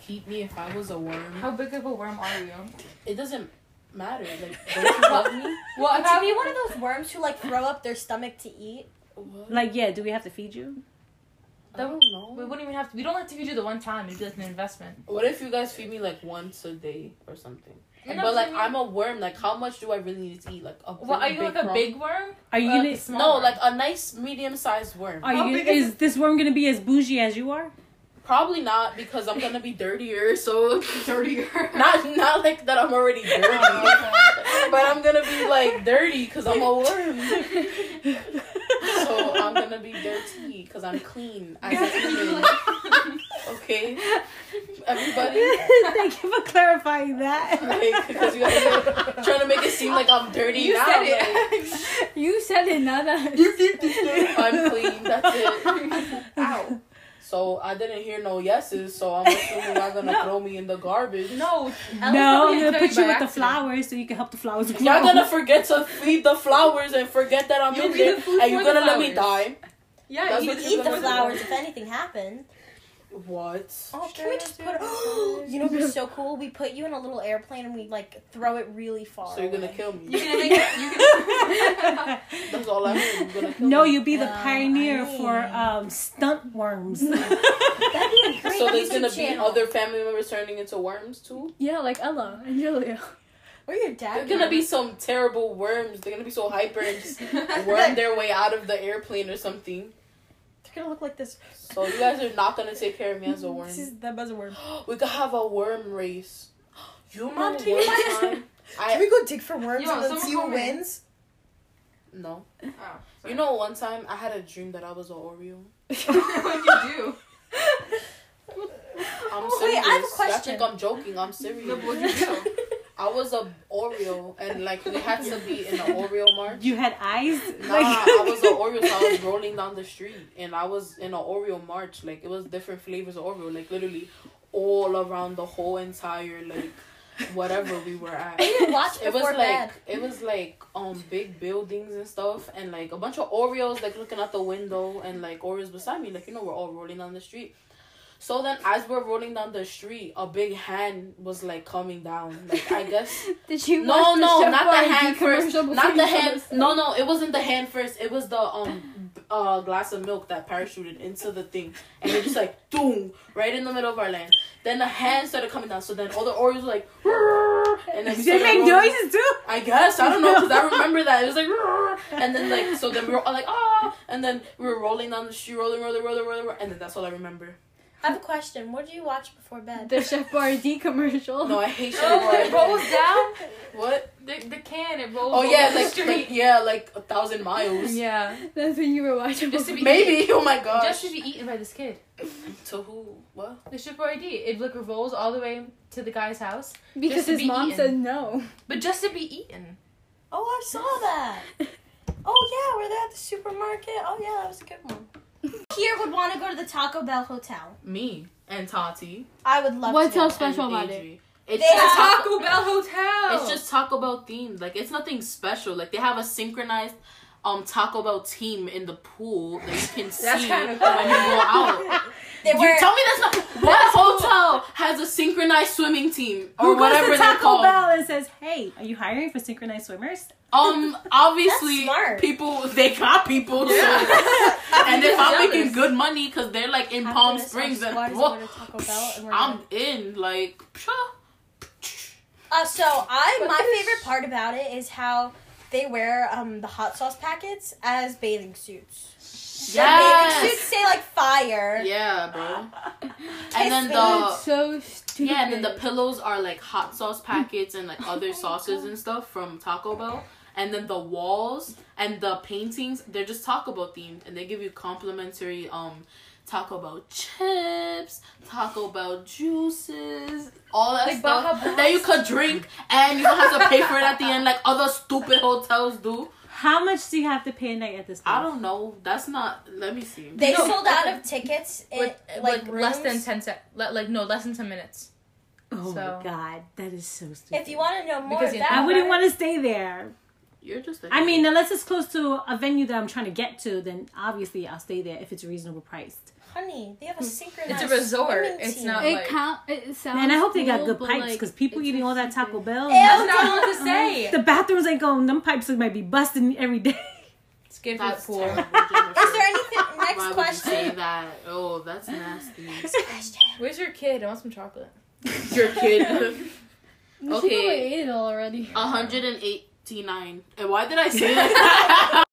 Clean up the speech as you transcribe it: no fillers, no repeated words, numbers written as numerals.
feed me if I was a worm? How big of a worm are you? It doesn't matter. Like, don't you love me? Well, Would you be one of those worms who like throw up their stomach to eat? What? Like, yeah, do we have to feed you? I don't know. we wouldn't even have to. We don't have to feed you the one time. It'd be like an investment. What if you guys feed me like once a day or something? You're But not like, feeding- I'm a worm. Like, how much do I really need to eat? Like a What, are you like a crumb? big worm? Are you Or gonna? like a small No, worm? like a nice medium-sized worm. Are How you? big is Is this worm gonna be as bougie as you are? Probably not, because I'm gonna be dirtier. So dirtier. not like that. I'm already dirty, but I'm gonna be like dirty because I'm a worm. So I'm gonna be dirty because I'm clean. As a human. Okay, everybody. Thank you for clarifying that. Like, because you guys are trying to make it seem like I'm dirty You now. said it. You said it, not us. Like, I'm clean. That's it. Ow. So I didn't hear no yeses. So I'm assuming you're gonna throw me in the garbage. No. No, I'm gonna By put you with the accident. flowers so you can help the flowers grow. Y'all gonna forget to feed the flowers and forget that I'm You'll in be there, the food and you're for the gonna let me flowers. die. Yeah, That's you what eat you're Eat the gonna do. flowers if anything happens. What? Oh, can we just put you know what's so cool? We put you in a little airplane and we like throw it really far. So you're gonna away. kill me? You're gonna make it. You're gonna. That's all I heard. You're gonna kill No, me. you be the No, pioneer I for stunt worms. That'd be a great So there's YouTube gonna be channel. other family members turning into worms too. Yeah, like Ella and Julia. Or your dad. There's gonna be some terrible worms. They're gonna be so hyper and just worm their way out of the airplane or something. They're gonna look like this. So you guys are not gonna take care of me as a worm. This is that was a worm. We could have a worm race. You know Mom, one can you time Can we go dig for worms Yo, and then someone see who call me. wins? No. Oh, You know, one time I had a dream that I was an Oreo. What'd you do? I'm Wait, serious. I have a Y'all question. think I'm joking? I'm serious. No, but what'd you do? I was a Oreo, and like we had to be in an Oreo march. You had eyes? Nah, I was an Oreo, so I was rolling down the street, and I was in an Oreo march. Like, it was different flavors of Oreo, like literally all around the whole entire like whatever we were at. We didn't watch It was before bed. like big buildings and stuff, and like a bunch of Oreos like looking out the window, and like Oreos beside me, like, you know, we're all rolling down the street. So then, as we're rolling down the street, a big hand was like coming down. Like, I guess Did you no, watch the no, Chef not the Boyardee hand first. commercial before Not the you fell hand. asleep? No, it wasn't the hand first. It was the glass of milk that parachuted into the thing, and it just like boom right in the middle of our land. Then the hand started coming down. So then all the Oreos were like, and then we They started make rolling. noises too? I guess, I don't know, because I remember that it was like, and then like, so then we were all like, ah, and then we were rolling down the street, rolling, and then that's all I remember. I have a question. What did you watch before bed? The Chef Boyardee commercial. No, I hate Chef Oh, it rolls Boyardee. down. What? The can, it rolls. Oh yeah, over the like street. yeah, like 1,000 miles. Yeah. That's when you were watching. Just to be Maybe. Oh my gosh. Just to be eaten by this kid. To who? What? The Chef Boyardee. It like rolls all the way to the guy's house, because just to his be mom eaten. said no. but just to be eaten. Oh, I saw that. Oh yeah, we're there at the supermarket. Oh yeah, that was a good one. Here would want to go to the Taco Bell hotel. Me and Tati. I would love What's to. so go. special and about it? Adri. It's They just have- Taco Bell Hotel. It's just Taco Bell themed. Like, it's nothing special. Like, they have a synchronized Taco Bell team in the pool that you can see That's when kinda you cool. go out. They You were. tell me that's not. What hotel has a synchronized swimming team or Who whatever goes to they're Taco called? Bell and says, "Hey, are you hiring for synchronized swimmers?" Obviously, That's smart. people, they got people. So. And if I'm making good money because they're like in After Palm this, Springs, our and squad is whoa, going to Taco Bell, and we're I'm gonna- in. Like, So my favorite part about it is how they wear the hot sauce packets as bathing suits. Their bathing suits say like fire. yeah, bro. Kiss And then me. the So stupid. yeah, and then the pillows are like hot sauce packets and like other sauces and stuff from Taco Bell. And then the walls and the paintings, they're just Taco Bell themed, and they give you complimentary Taco Bell chips, Taco Bell juices, all that Like stuff Baja that you could drink, and you don't have to pay for it at the end like other stupid hotels do. How much do you have to pay a night at this place? I don't know. That's not. Let me see. They No, sold out of tickets in like rooms. less than 10 sec. Less than 10 minutes. Oh So- my god, that is so stupid. If you want to know more Because about I wouldn't it, want to stay there. You're just. I mean, unless it's close to a venue that I'm trying to get to, then obviously I'll stay there if it's reasonable priced. Honey, they have a synchronized It's a resort. swimming It's team. not- It it sounds. Man, I hope they got cool, good but, pipes like, because people it's eating all that Taco stupid. Bell. Ew. That's what I want to say. The bathrooms ain't going. Them pipes might be busting every day. It's good for the That's pool. terrible. Is there anything? Next Why would you question. say that? Oh, that's nasty. Where's your kid? I want some chocolate. Your kid. You should Okay. probably ate it already. 189. And why did I say that?